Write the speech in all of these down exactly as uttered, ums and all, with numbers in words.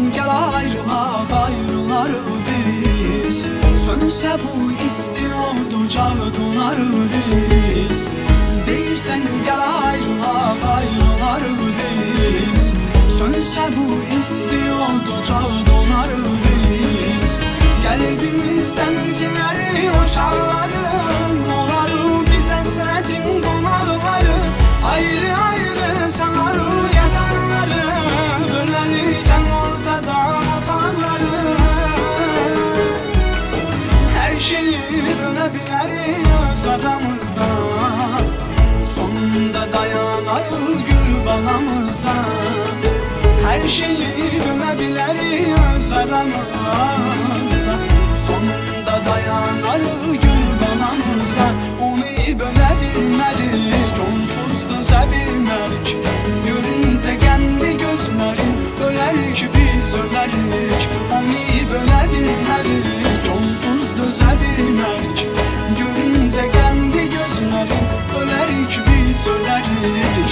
gel ayrılaq, ayrılarıq biz. Sönsə bu istiyordu ocağı donarıq biz. Deyirsən gel ayrılaq, ayrılarıq biz. Sönsə bu istiyordu ocağı donarıq biz. Qəlbimizdən siləri o şarların, olarıq biz əsrətin qonaqları. Ayrı ayrı sanarıq yatanları, bölərikdən ortadan otanları. Hər şeyi bölə bilərik öz aramızdan, sonunda dayanarıq gül balamızdan. Hər şeyi bölə bilərik öz aramızdan, sonunda dayanarıq gül balamızdan. Onu bölə bilmərik, onsuz dözə bilmərik. Görüncə qəndi gözlərin, ölərik biz ölərik. Onu bölə bilmərik, onsuz dözə bilmərik. Görüncə qəndi gözlərin, ölərik biz ölərik.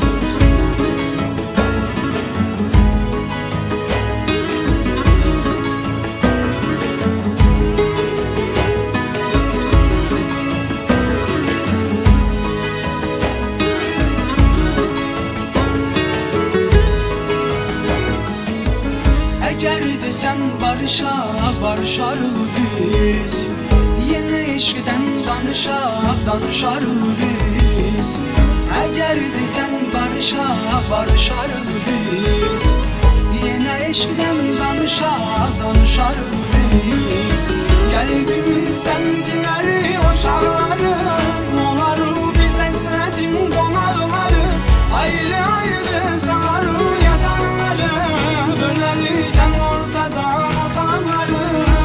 Əgər desən barışaq, barışarıq biz. Yenə eşqdən danışaq, danışarıq biz. Əgər desən barışaq, barışarıq biz. Yenə eşqdən danışaq, danışarıq biz. Qəlbimizdən siləri o şarların, olarıq biz əsrətin qonaqları. Ayrı ayrı sanarıq yatanları, bölərikdən ortadan otanları.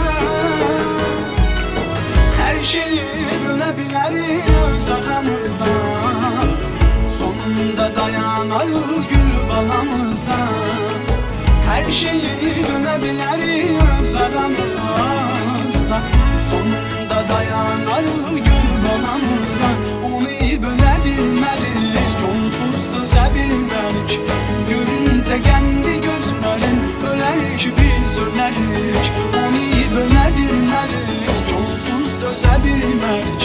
Hər şeyi bölə bilərik öz aramızdan, sonunda dayanarıq gül balamızdan. Hər şeyi bölə bilərik öz aramızdan, sonunda dayanarıq gül balamızdan. Onu bölə bilmərik, onsuz dözə bilmərik. Görüncə qəndi gözlərin, ölərik biz ölərik. Onu bölə bilmərik, onsuz dözə bilmərik.